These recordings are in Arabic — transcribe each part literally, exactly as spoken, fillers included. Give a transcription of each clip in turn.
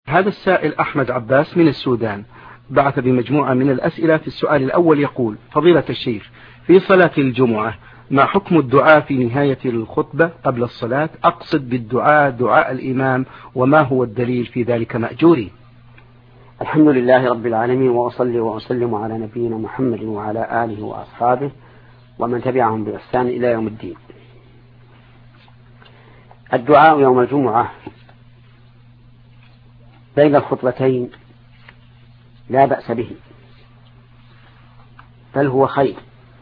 هذا السائل أحمد عباس من السودان بعث بمجموعة من الأسئلة. في السؤال الأول يقول: فضيلة الشيخ، في صلاة الجمعة ما حكم الدعاء في نهاية الخطبة قبل الصلاة؟ أقصد بالدعاء دعاء الإمام، وما هو الدليل في ذلك مأجوري؟ الحمد لله رب العالمين، وأصلي وأسلم على نبينا محمد وعلى آله وأصحابه ومن تبعهم بإحسان إلى يوم الدين. الدعاء يوم الجمعة بين الخطبتين لا بأس به، بل هو خير،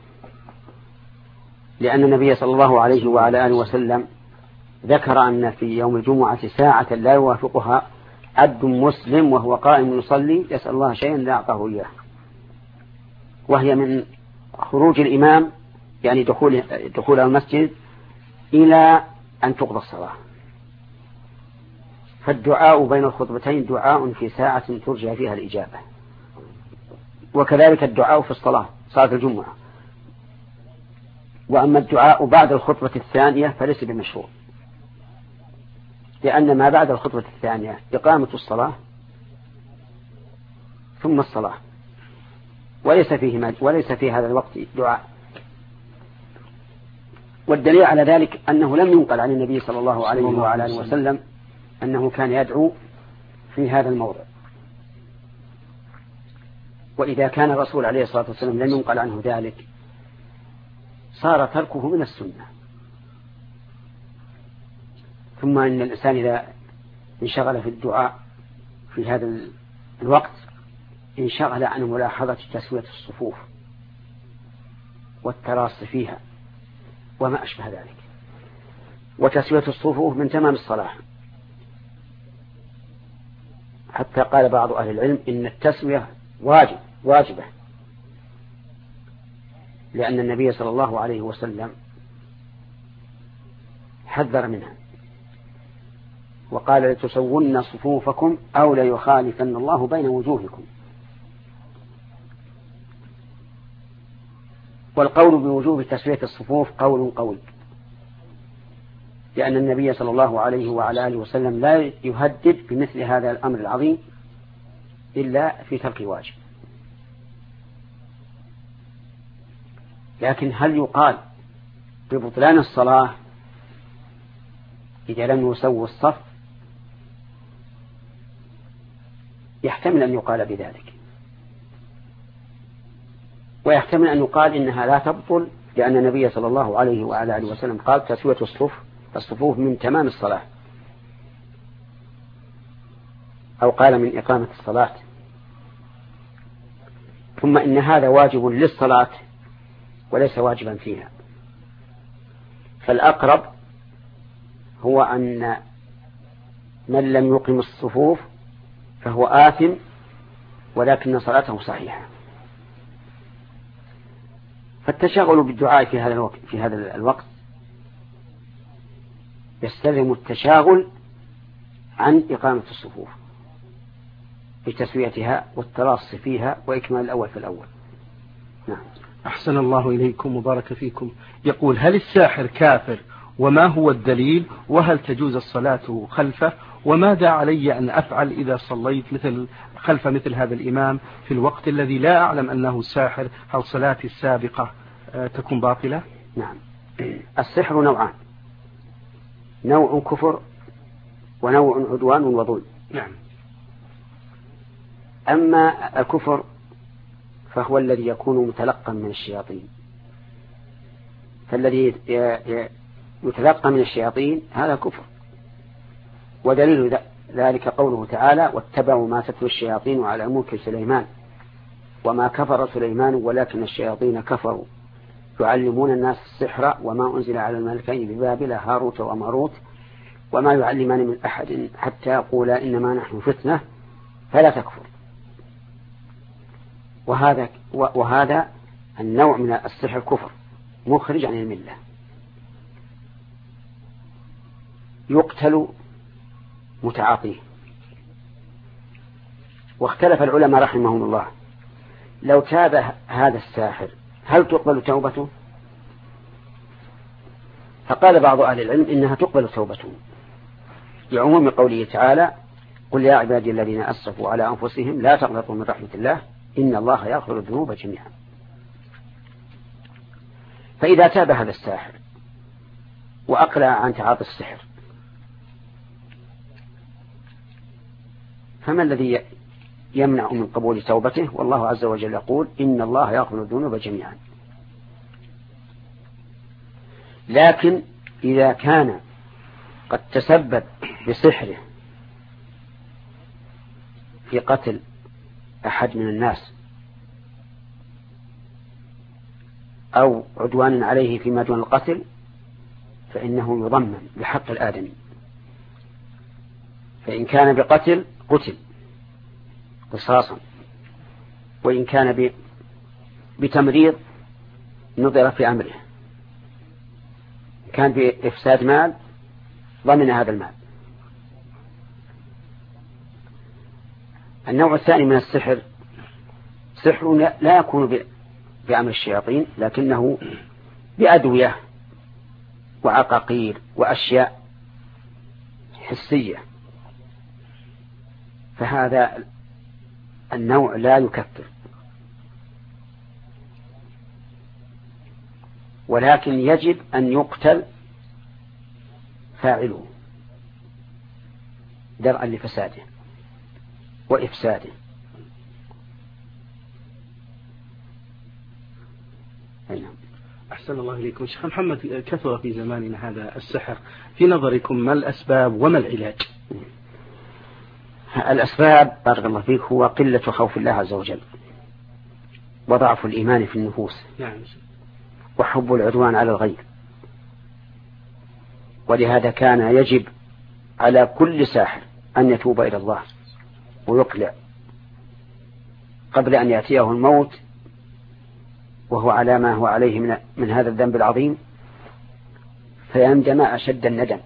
لأن النبي صلى الله عليه وعلى آله وسلم ذكر أن في يوم الجمعة ساعة لا يوافقها عبد مسلم وهو قائم يصلي يسأل الله شيئا لا أعطاه إياه، وهي من خروج الإمام يعني دخول دخول المسجد إلى أن تقضى الصلاة. فالدعاء بين الخطبتين دعاء في ساعة ترجى فيها الإجابة، وكذلك الدعاء في الصلاة صلاة الجمعة. وأما الدعاء بعد الخطبة الثانية فليس بمشروع، لأن ما بعد الخطبة الثانية إقامة الصلاة ثم الصلاة، وليس فيه وليس في هذا الوقت دعاء. والدليل على ذلك أنه لم ينقل عن النبي صلى الله عليه وعلى آله وسلم أنه كان يدعو في هذا الموضع. وإذا كان الرسول عليه الصلاة والسلام لم ينقل عنه ذلك صار تركه من السنة. ثم إن الإنسان إذا انشغل في الدعاء في هذا الوقت انشغل عن ملاحظة تسوية الصفوف والتراص فيها وما أشبه ذلك. وتسوية الصفوف من تمام الصلاة، حتى قال بعض أهل العلم إن التسوية واجب واجبة، لأن النبي صلى الله عليه وسلم حذر منها وقال: لتسون صفوفكم أو ليخالفن الله بين وجوهكم. والقول بوجوب تسوية الصفوف قول قوي، لأن النبي صلى الله عليه وعلى آله وسلم لا يهدد بمثل هذا الأمر العظيم إلا في ترك واجب. لكن هل يقال ببطلان الصلاة إذا لم يسووا الصف؟ يحتمل أن يقال بذلك، ويحتمل أن يقال إنها لا تبطل، لأن النبي صلى الله عليه وعلى آله وسلم قال: تسوية الصفوف الصفوف من تمام الصلاة، أو قال من إقامة الصلاة. ثم إن هذا واجب للصلاة وليس واجبا فيها، فالأقرب هو أن من لم يقم الصفوف فهو آثم، ولكن صلاته صحيحة. فالتشاغل بالدعاء في هذا الوقت في هذا الوقت يستلزم التشاغل عن إقامة الصفوف بتسويتها والتراص فيها وإكمال الأول في الأول. نعم. أحسن الله إليكم وبارك فيكم. يقول: هل الساحر كافر؟ وما هو الدليل؟ وهل تجوز الصلاة خلفه؟ وماذا علي أن أفعل إذا صليت مثل خلف مثل هذا الإمام في الوقت الذي لا أعلم أنه ساحر؟ هل صلاتي السابقة تكون باطلة؟ نعم. السحر نوعان: نوع كفر ونوع عدوان وظلم. نعم. أما الكفر فهو الذي يكون متلقا من الشياطين، فالذي يتلقى من الشياطين هذا كفر. ودليل ذلك قوله تعالى: واتبعوا ما تتلو الشياطين على ملك سليمان وما كفر سليمان ولكن الشياطين كفروا يعلمون الناس السحر وما أنزل على الملكين ببابل هاروت وماروت وما يعلمان من أحد حتى يقولا إنما نحن فتنة فلا تكفر. وهذا وهذا النوع من السحر كفر مخرج عن الملة، يقتل متعاطيه. واختلف العلماء رحمهم الله: لو تاب هذا الساحر هل تقبل توبته؟ فقال بعض أهل العلم إنها تقبل توبته، لعموم قوله تعالى: قل يا عبادي الذين أسرفوا على أنفسهم لا تقنطوا من رحمة الله إن الله يغفر الذنوب جميعا. فإذا تاب هذا الساحر وأقلع عن تعاطي السحر فما الذي يمنع من قبول توبته؟ والله عز وجل يقول إن الله يغفر الذنوب جميعا. لكن إذا كان قد تسبب بسحره في قتل أحد من الناس أو عدوان عليه فيما دون القتل فإنه يضمن بحق الآدمي. فإن كان بقتل قتل قصاصا، وإن كان بتمريض نظر في أمره، كان بإفساد مال ضمن هذا المال. النوع الثاني من السحر سحر لا يكون بعمل الشياطين لكنه بأدوية وعقاقير وأشياء حسية، فهذا النوع لا يكفر، ولكن يجب أن يقتل فاعله درءا لفساده وإفساده. أحسن الله إليكم شيخ محمد. كثر في زماننا هذا السحر، في نظركم ما الأسباب وما العلاج؟ الأسباب بارك الله فيك هو قلة خوف الله عز وجل وضعف الإيمان في النفوس نعم. وحب العدوان على الغير. ولهذا كان يجب على كل ساحر أن يتوب إلى الله ويقلع قبل أن يأتيه الموت وهو على ما هو عليه من, من هذا الذنب العظيم، فيندم أشد الندم.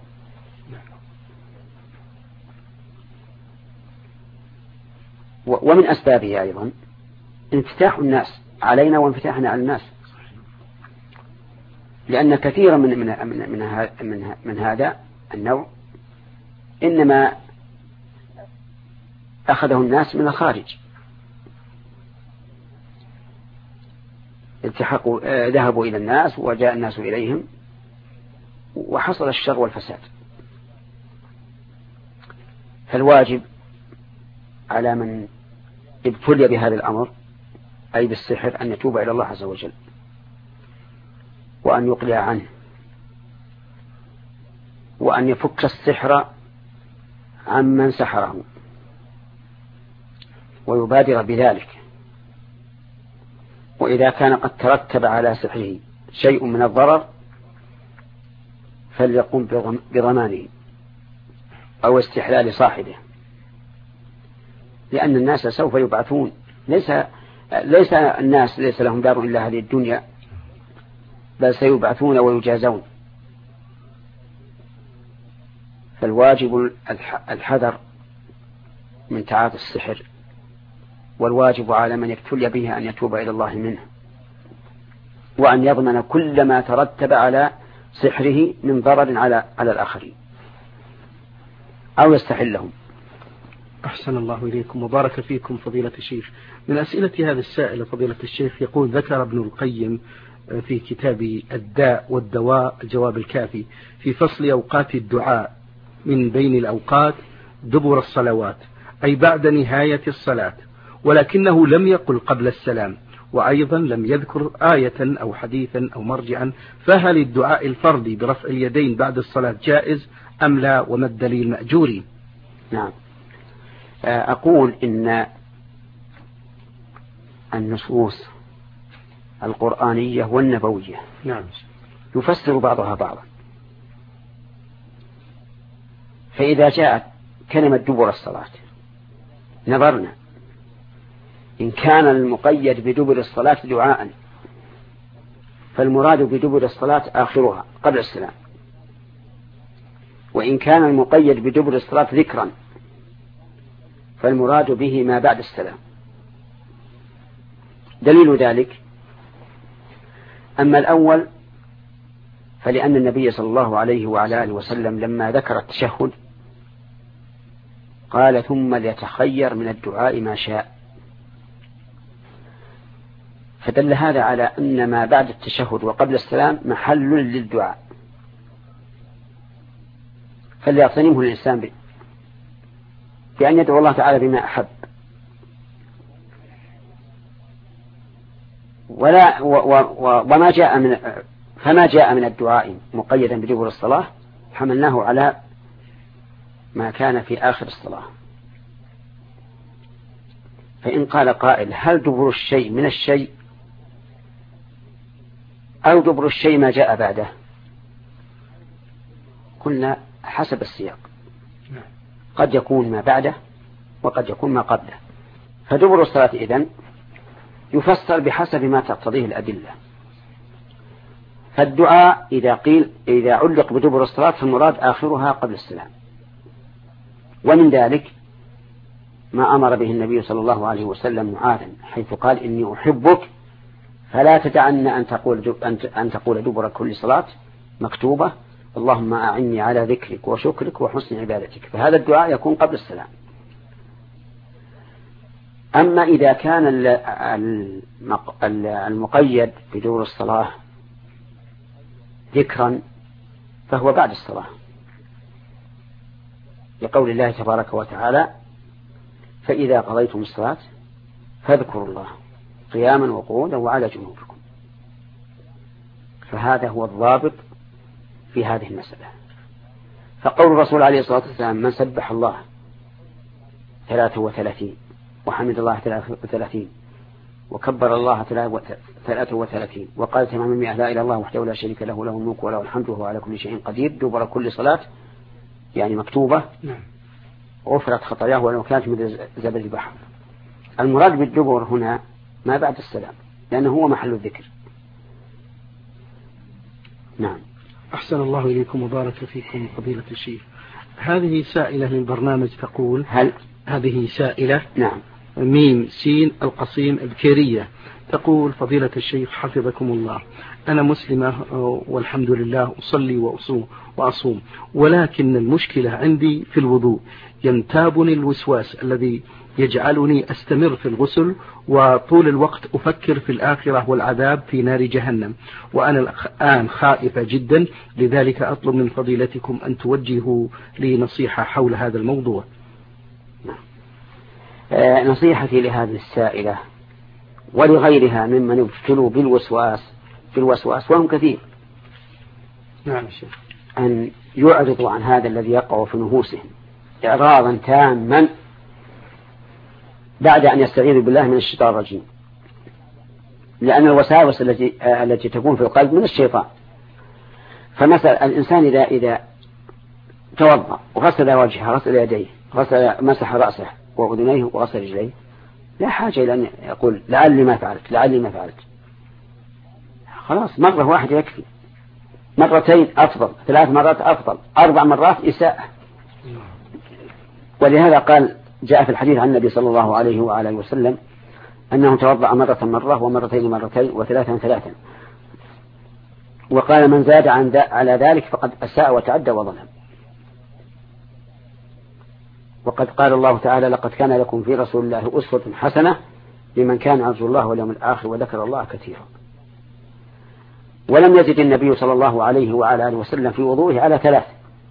ومن أسبابه أيضا انفتاح الناس علينا وانفتاحنا على الناس، لأن كثيرا من, من, من, من, من, من هذا النوع إنما أخذه الناس من الخارج، التحقوا ذهبوا إلى الناس وجاء الناس إليهم وحصل الشر والفساد. فالواجب على من ابتلي بهذا الأمر أي بالسحر أن يتوب إلى الله عز وجل وأن يقلع عنه وأن يفك السحر عمن سحره ويبادر بذلك. وإذا كان قد ترتب على سحره شيء من الضرر فليقوم بضمانه أو استحلال صاحبه، لأن الناس سوف يبعثون. ليس ليس الناس ليس لهم دار إلا هذه الدنيا، بل سيبعثون ويجازون. فالواجب الحذر من تعاطي السحر، والواجب على من ابتلي به أن يتوب إلى الله منه وأن يضمن كل ما ترتب على سحره من ضرر على على الآخرين أو يستحلهم. أحسن الله إليكم وبارك فيكم فضيلة الشيخ. من أسئلة هذا السائل فضيلة الشيخ يقول: ذكر ابن القيم في كتاب الداء والدواء الجواب الكافي في فصل أوقات الدعاء من بين الأوقات دبر الصلوات، أي بعد نهاية الصلاة، ولكنه لم يقل قبل السلام، وأيضا لم يذكر آية أو حديثا أو مرجعا، فهل الدعاء الفردي برفع اليدين بعد الصلاة جائز أم لا، وما الدليل مأجوري؟ نعم، أقول إن النصوص القرآنية والنبوية نعم يفسر بعضها بعضا. فإذا جاءت كلمة دبر الصلاة نظرنا إن كان المقيد بدبر الصلاة دعاء فالمراد بدبر الصلاة آخرها قبل السلام، وإن كان المقيد بدبر الصلاة ذكرا فالمراد به ما بعد السلام. دليل ذلك: أما الأول فلأن النبي صلى الله عليه وعلى آله وسلم لما ذكر التشهد قال ثم ليتخير من الدعاء ما شاء. فدل هذا على أن ما بعد التشهد وقبل السلام محل للدعاء، فليغتنمه الإنسان بأن يدعو الله تعالى بما أحب. ولا و و وما جاء من فما جاء من الدعاء مقيدا بدبر الصلاة حملناه على ما كان في آخر الصلاة. فإن قال قائل هل دبر الشيء من الشيء أو دبر الشيء ما جاء بعده؟ قلنا حسب السياق، قد يكون ما بعده وقد يكون ما قبله. فدبر الصلاة إذن يفسر بحسب ما تقتضيه الأدلة. فالدعاء إذا قيل إذا علق بدبر الصلاة فالمراد آخرها قبل السلام. ومن ذلك ما أمر به النبي صلى الله عليه وسلم معاذا حيث قال إني أحبك فلا تدعن أن تقول أن تقول دبر كل صلاة مكتوبة اللهم أعني على ذكرك وشكرك وحسن عبادتك. فهذا الدعاء يكون قبل السلام. أما إذا كان المقيد بدبر الصلاة ذكرا فهو بعد الصلاة، لقول الله تبارك وتعالى فإذا قضيتم الصلاة فاذكروا الله قياما وقعودا وعلى جنوبكم. فهذا هو الضابط في هذه المسألة. فقول الرسول عليه الصلاة والسلام من سبح الله ثلاثة وثلاثين وحمد الله ثلاثة وثلاثين وكبر الله ثلاثة وثلاثين وقال تمام المئة لا إله إلا الله وحده لا شريك له له الملك وله الحمد وهو على كل شيء قدير دبر كل صلاة يعني مكتوبة غفرت خطاياه ولو كانت مثل زبد البحر. المراد بالدبر هنا ما بعد السلام لأنه هو محل الذكر. نعم. أحسن الله إليكم وبارك فيكم فضيلة الشيخ. هذه سائلة للبرنامج تقول هل هذه سائلة نعم ميم سين القصيم البكيرية تقول فضيلة الشيخ حفظكم الله أنا مسلمة والحمد لله أصلي وأصوم وأصوم ولكن المشكلة عندي في الوضوء ينتابني الوسواس الذي يجعلني أستمر في الغسل وطول الوقت أفكر في الآخرة والعذاب في نار جهنم وأنا الآن خائفة جدا لذلك أطلب من فضيلتكم أن توجهوا لي نصيحة حول هذا الموضوع. آه نصيحتي لهذه السائلة ولغيرها ممن ابتلوا بالوسواس بالوسواس وهم كثير نعم شيخ أن يعرضوا عن هذا الذي يقع في نفوسهم إعراضا تاما بعد أن يستعيذوا بالله من الشيطان الرجيم، لأن الوساوس التي التي تكون في القلب من الشيطان. فمثلا الإنسان إذا إذا توضأ وغسل وجهه غسل يديه غسل مسح رأسه وأذنيه وغسل رجليه لا حاجة إلى أن يقول لعلي ما فعلت لعلي ما فعلت. خلاص مرة واحدة يكفي، مرتين أفضل، ثلاث مرات أفضل، أربع مرات إساءة. ولهذا قال جاء في الحديث عن النبي صلى الله عليه وآله وسلم أنه توضأ مرة مرة ومرتين مرتين وثلاثا ثلاثا، وقال من زاد عن على ذلك فقد أساء وتعدى وظلم. وقد قال الله تعالى لقد كان لكم في رسول الله أسوة حسنة لمن كان يرجو الله واليوم الآخر وذكر الله كثيرا. ولم يزد النبي صلى الله عليه وعلى آله وسلم في وضوءه على ثلاث،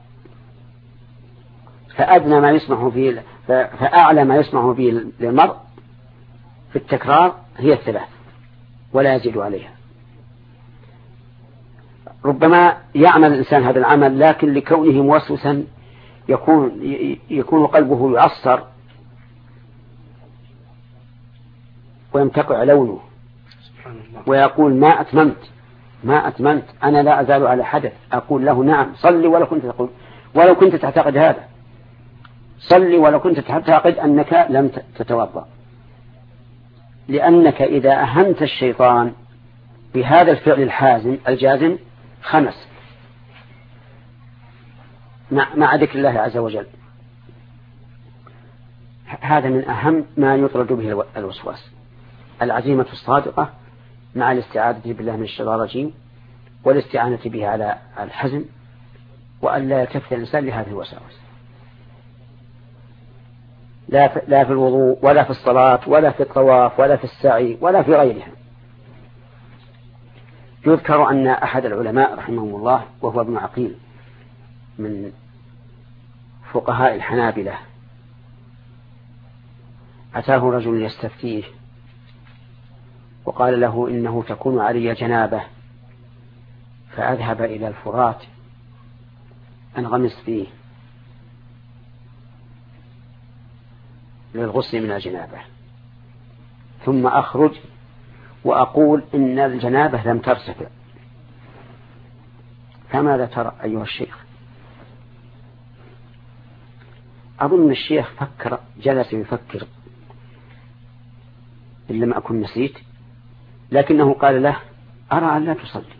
فأدنى ما يسمح فيه فأعلى ما يسمح فيه للمرء في التكرار هي الثلاث ولا يزيد عليها. ربما يعمل الإنسان هذا العمل لكن لكونه موسوسا يكون يكون قلبه يعصر ويمتقع لونه ويقول ما أتممت ما أتممت أنا لا أزال على حدث. أقول له نعم صلي ولو كنت تقول ولو كنت تعتقد هذا، صلي ولو كنت تعتقد أنك لم تتوضأ، لأنك إذا أهنت الشيطان بهذا الفعل الحازم الجازم خمس مع, مع ذكر الله عز وجل. هذا من أهم ما يطرد به الوسواس، العزيمة الصادقة مع الاستعاذة بالله من الشيطان الرجيم والاستعانة به على الحزم وأن لا يلتفت الإنسان لهذه الوساوس. لا في, لا في الوضوء ولا في الصلاة ولا في الطواف ولا في السعي ولا في غيرها. يذكر أن أحد العلماء رحمه الله وهو ابن عقيل من فقهاء الحنابلة أتاه رجل يستفتيه وقال له إنه تكون علي جنابة فأذهب إلى الفرات أنغمس فيه للغسل من الجنابة ثم أخرج وأقول إن الجنابة لم ترتفع، فماذا ترى أيها الشيخ؟ أظن الشيخ فكر، جلس يفكر إن لم أكن نسيت، لكنه قال له أرى أن لا تصلي،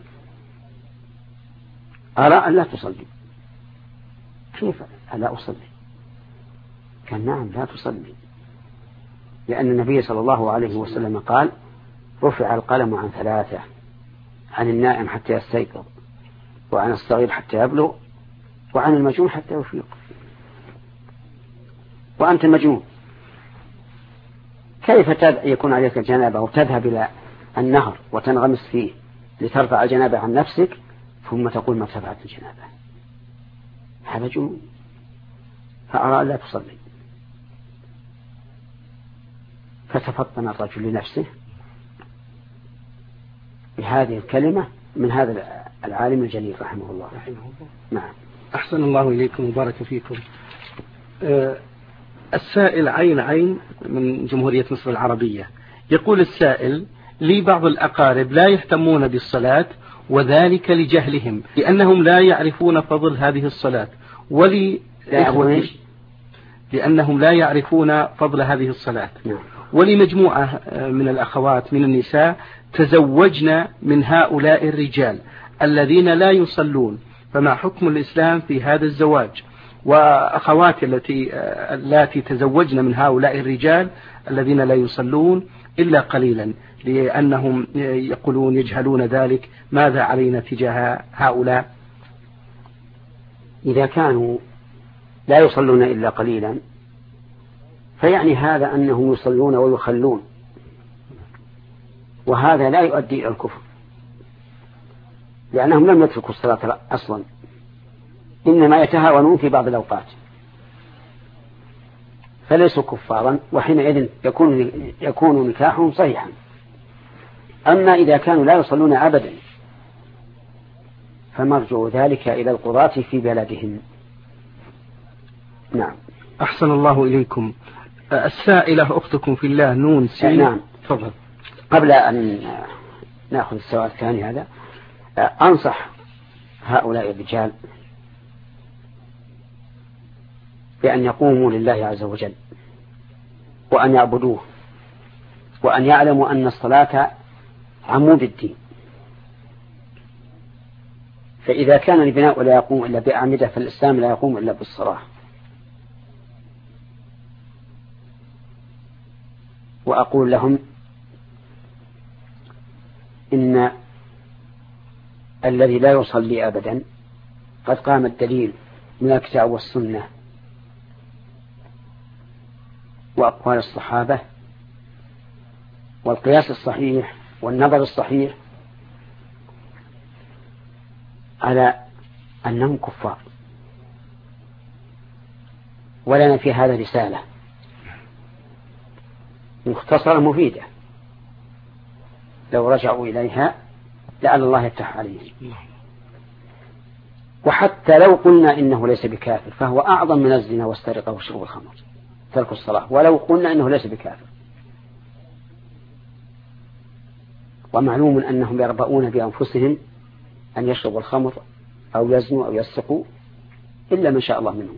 أرى أن لا تصلي. كيف ألا أصلي؟ كان نعم لا تصلي، لأن النبي صلى الله عليه وسلم قال رفع القلم عن ثلاثة: عن النائم حتى يستيقظ، وعن الصغير حتى يبلغ، وعن المجنون حتى يفيق. وأنت مجنون، كيف يكون عليك الجنابة وتذهب إلى النهر وتنغمس فيه لترفع الجنابة عن نفسك ثم تقول ما ارتفعت الجنابة؟ هذا جنون. فأرى لا تصلي. فتفطن الرجل لنفسه بهذه الكلمة من هذا العالم الجليل رحمه الله. رحمه الله. نعم. أحسن الله إليكم وبارك فيكم. أه السائل عين عين من جمهورية مصر العربية يقول السائل: لي بعض الأقارب لا يهتمون بالصلاة، وذلك لجهلهم لأنهم لا يعرفون فضل هذه الصلاة، ولي إخوتي لأنهم لا يعرفون فضل هذه الصلاة، ولمجموعة من الأخوات من النساء تزوجنا من هؤلاء الرجال الذين لا يصلون، فما حكم الإسلام في هذا الزواج؟ وأخواتي التي التي تزوجن من هؤلاء الرجال الذين لا يصلون إلا قليلا لأنهم يقولون يجهلون ذلك، ماذا علينا تجاه هؤلاء؟ إذا كانوا لا يصلون إلا قليلا فيعني هذا أنهم يصلون ويخلون، وهذا لا يؤدي إلى الكفر، لأنهم لم يتركوا الصلاة أصلا، إنما يتهاونون في بعض الأوقات، فليسوا كفارا، وحينئذ يكون يكون نكاحهم صحيحا. أما إذا كانوا لا يصلون أبدا فمرجع ذلك إلى القضاة في بلدهم. نعم. أحسن الله إليكم. السائلة أختكم في الله نون سين. نعم. تفضل. قبل أن نأخذ السؤال الثاني هذا، أنصح هؤلاء الرجال بأن يقوموا لله عز وجل وأن يعبدوه، وأن يعلموا أن الصلاة عمود الدين، فإذا كان البناء لا يقوم إلا بأعمدة فالإسلام لا يقوم إلا بالصلاة. وأقول لهم إن الذي لا يصلي أبدا قد قام الدليل من الكتاب والسنة وأقوال الصحابة والقياس الصحيح والنظر الصحيح على أنهم كفار. ولنا في هذا رسالة مختصرة مفيدة، لو رجعوا إليها لعل الله يفتح عليهم. وحتى لو قلنا إنه ليس بكافر فهو أعظم من الزنا والسرقة وشرب الخمر ترك الصلاة، ولو قلنا إنه ليس بكافر. ومعلوم أنهم يربؤون بأنفسهم أن يشربوا الخمر أو يزنوا أو يسرقوا إلا من شاء الله منهم.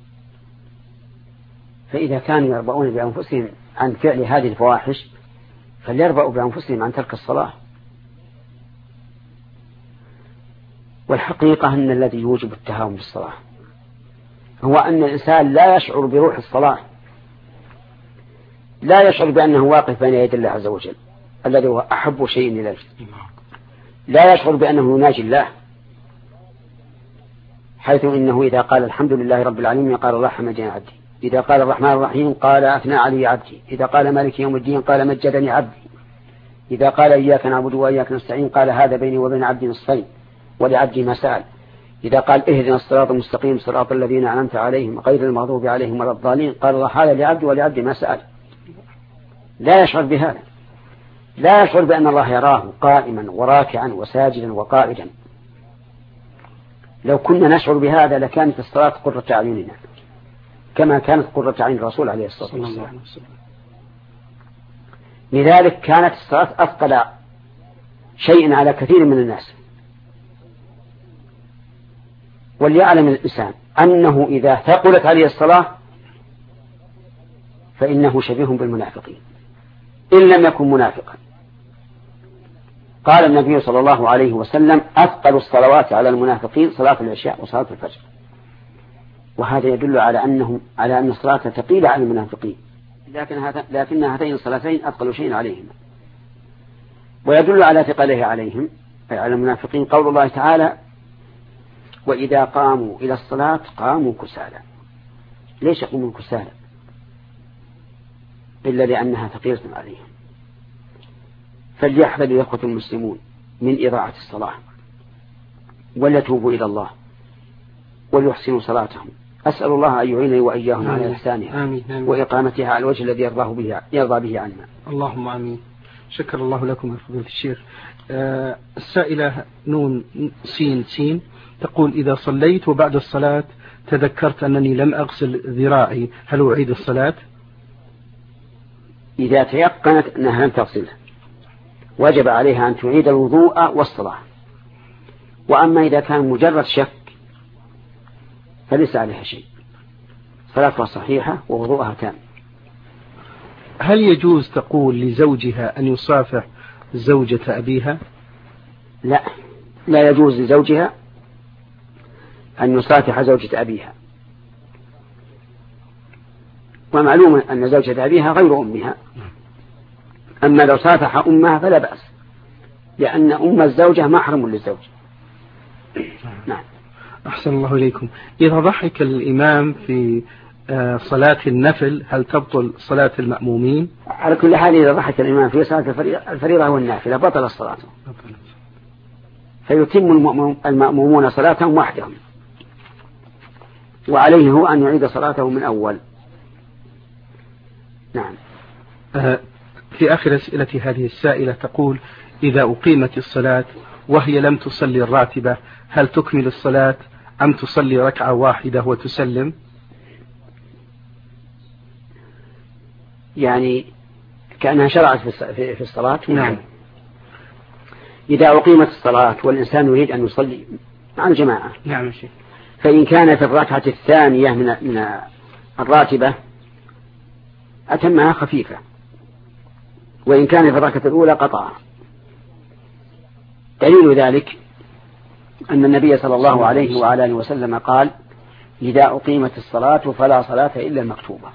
فإذا كانوا يربؤون بأنفسهم عن فعل هذه الفواحش فليربؤوا بأنفسهم عن ترك الصلاة. والحقيقة أن الذي يوجب التهاون بالصلاة هو أن الإنسان لا يشعر بروح الصلاة، لا يشعر بأنه واقف بين يدي الله عز وجل الذي هو أحب شيء إليه، لا يشعر بأنه يناجي الله، حيث إنه إذا قال الحمد لله رب العالمين قال الله حمدني عبدي، إذا قال الرحمن الرحيم قال أثنى علي عبدي. إذا قال مالك يوم الدين قال مجدني عبدي. إذا قال إياك نعبد وإياك نستعين قال هذا بيني وبين عبدي نصفين ولعبدي ما سأل. إذا قال اهدنا الصراط المستقيم صراط الذين أنعمت عليهم غير المغضوب عليهم ولا الضالين قال الله هذا لعبدي ولعبدي ما سأل. لا يشعر بهذا، لا يشعر بأن الله يراه قائما وراكعا وساجدا وقائدا. لو كنا نشعر بهذا لكانت الصلاة قرة أعيننا كما كانت قرة عين الرسول عليه الصلاة والسلام. لذلك كانت الصلاة أثقل شيء على كثير من الناس. وليعلم الإنسان أنه إذا ثقلت عليه الصلاة فإنه شبيه بالمنافقين إن لم يكن منافقا. قال النبي صلى الله عليه وسلم أثقل الصلوات على المنافقين صلاة العشاء وصلاة الفجر. وهذا يدل على أنه على أن الصلاة ثقيلة على المنافقين، لكن هذا لكن هاتين الصلاتين أثقل شيء عليهم. ويدل على ثقله عليهم أي على المنافقين قول الله تعالى وإذا قاموا إلى الصلاة قاموا كسالى. ليش يقومون كسالى؟ إلا لأنها ثقيلة عليهم. فليحذر الإخوة المسلمون من إضاعة الصلاة وليتوبوا إلى الله وليحسنوا صلاتهم. أسأل الله أن يعينني وإياهم على إحسانها وإقامتها على الوجه الذي يرضاه به يرضى به عنا. اللهم آمين. شكر الله لكم يا فضيلة الشيخ. آه السائلة نون سين سين تقول إذا صليت وبعد الصلاة تذكرت أنني لم أغسل ذراعي هل أعيد الصلاة؟ إذا تيقنت أنها لم تغسله وجب عليها أن تعيد الوضوء والصلاة. وأما إذا كان مجرد شك فليس عليها شيء، صلاتها صحيحة ووضوءها تام. هل يجوز تقول لزوجها أن يصافح زوجة أبيها؟ لا، لا يجوز لزوجها أن يصافح زوجة أبيها. ومعلوم أن زوجة أبيها غير أمها. أما لو صافح أمها فلا بأس، لأن أم الزوجة محرم للزوج. نعم. أحسن الله إليكم. إذا ضحك الإمام في صلاة النفل هل تبطل صلاة المأمومين؟ على كل حال إذا ضحك الإمام في صلاة الفريضة والنافلة بطل الصلاة، فيتم المأمومون صلاتهم وحدهم، وعليه هو أن يعيد صلاته من أول. نعم. في آخر أسئلة هذه السائلة تقول إذا أقيمت الصلاة وهي لم تصلي الراتبة هل تكمل الصلاة أم تصلي ركعة واحدة وتسلم؟ يعني كأنها شرعت في الصلاة. نعم. إذا أقيمت الصلاة والإنسان يريد أن يصلي مع الجماعة، نعم شيء. فإن كانت الركعة الثانية من من الراتبة أتمها خفيفة، وإن كانت الركعة الأولى قطعها. دليل ذلك أن النبي صلى الله عليه وعلى آله وسلم قال إذا أقيمت الصلاة فلا صلاة إلا المكتوبة.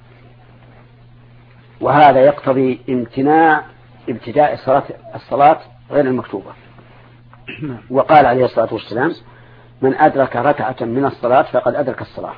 وهذا يقتضي امتناع ابتداء الصلاة, الصلاة غير المكتوبة. وقال عليه الصلاة والسلام من أدرك ركعة من الصلاة فقد أدرك الصلاة.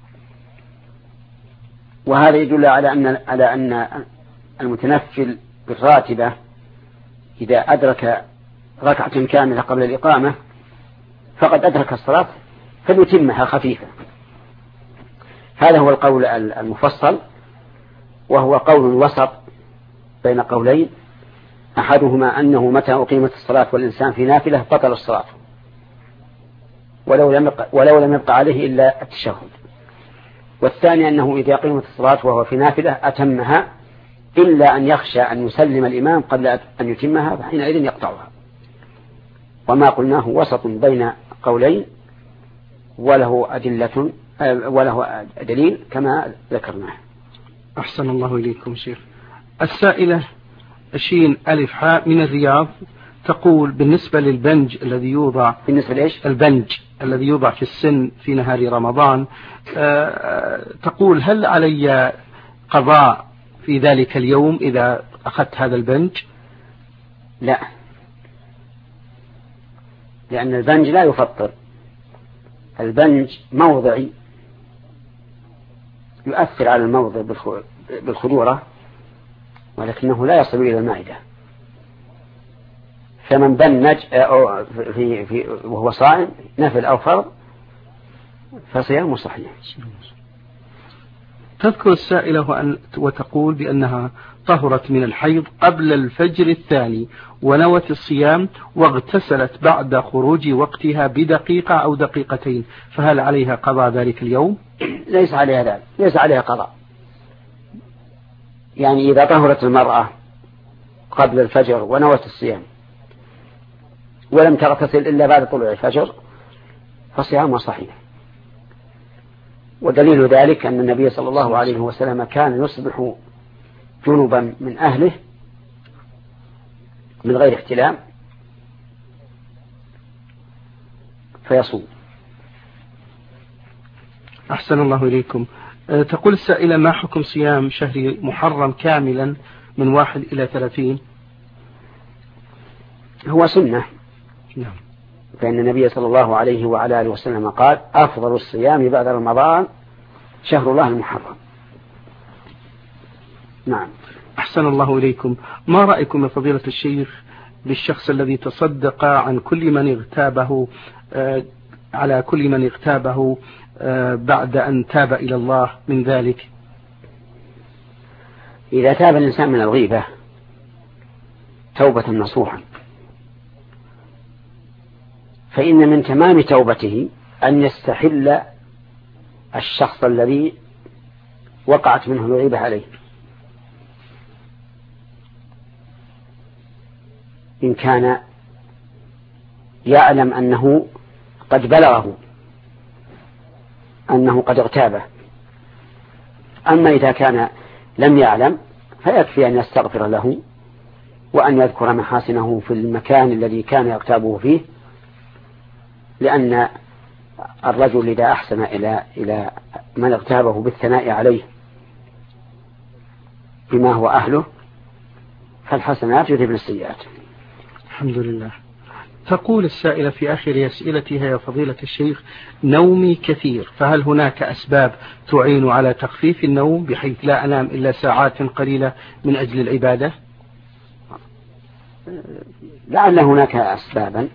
وهذا يدل على أن على أن المتنفل بالراتبة إذا أدرك ركعة كاملة قبل الإقامة فقد أدرك الصلاة فليتمها خفيفة. هذا هو القول المفصل، وهو قول وسط بين قولين، أحدهما أنه متى أقيمت الصلاة والإنسان في نافلة بطل الصلاة ولو لم يبقى, ولو لم يبقى عليه إلا التشهد. والثاني أنه إذا أقيمت الصلاة وهو في نافلة أتمها إلا أن يخشى أن يسلم الإمام قبل أن يتمها فحينئذ يقطعها. وما قلناه وسط بين قولين وله أدلة وله دليل كما ذكرناه. أحسن الله إليكم شيخ. السائلة شين ألف حاء من الرياض تقول بالنسبة للبنج الذي يوضع بالنسبة ليش؟ البنج الذي يوضع في السن في نهار رمضان، تقول هل علي قضاء في ذلك اليوم إذا أخذت هذا البنج؟ لا، لأن البنج لا يفطر. البنج موضعي يؤثر على الموضع بالخدورة ولكنه لا يصل إلى المعدة. فمن بنج في في وهو صائم نفل أو فرض فصيامه صحيح. تذكر السائلة وتقول بأنها طهرت من الحيض قبل الفجر الثاني ونوت الصيام واغتسلت بعد خروج وقتها بدقيقة أو دقيقتين، فهل عليها قضاء ذلك اليوم؟ ليس عليها ذلك، ليس عليها قضاء. يعني إذا طهرت المرأة قبل الفجر ونوت الصيام ولم تغتسل إلا بعد طلوع الفجر فصيامها صحيح. ودليل ذلك أن النبي صلى الله عليه وسلم كان يصبح جنبا من أهله من غير احتلام فيصوم. أحسن الله إليكم. تقول السائلة: ما حكم صيام شهر محرم كاملا من واحد إلى ثلاثين؟ هو سنة. نعم. فإن النبي صلى الله عليه وعلى آله وسلم قال: أفضل الصيام بعد رمضان شهر الله المحرم. نعم. أحسن الله إليكم. ما رأيكم يا فضيلة الشيخ بالشخص الذي تصدق عن كل من اغتابه آه على كل من اغتابه آه بعد أن تاب إلى الله من ذلك؟ إذا تاب الإنسان من الغيبة توبة نصوحا فإن من تمام توبته أن يستحل الشخص الذي وقعت منه الغيبة عليه، إن كان يعلم أنه قد بلغه أنه قد اغتابه. أما إذا كان لم يعلم فيكفي أن يستغفر له وأن يذكر محاسنه في المكان الذي كان يغتابه فيه، لأن الرجل إذا أحسن إلى إلى من اغتابه بالثناء عليه بما هو أهله فالحسنات يذهبن السيئات. الحمد لله. تقول السائلة في آخر أسئلتها: يا فضيلة الشيخ، نومي كثير، فهل هناك أسباب تعين على تخفيف النوم بحيث لا أنام إلا ساعات قليلة من أجل العبادة؟ لعل هناك أسبابا،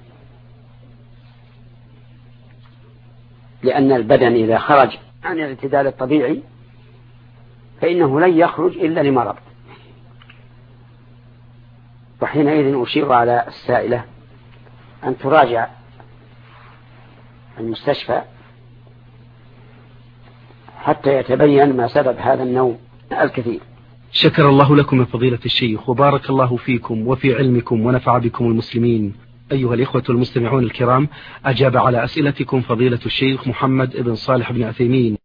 لأن البدن إذا خرج عن الاعتدال الطبيعي فإنه لن يخرج إلا لمرض. وحينئذ أشير على السائلة أن تراجع المستشفى حتى يتبين ما سبب هذا النوم الكثير. شكر الله لكم يا فضيلة الشيخ وبارك الله فيكم وفي علمكم ونفع بكم المسلمين. أيها الإخوة المستمعون الكرام، أجاب على أسئلتكم فضيلة الشيخ محمد بن صالح بن عثيمين.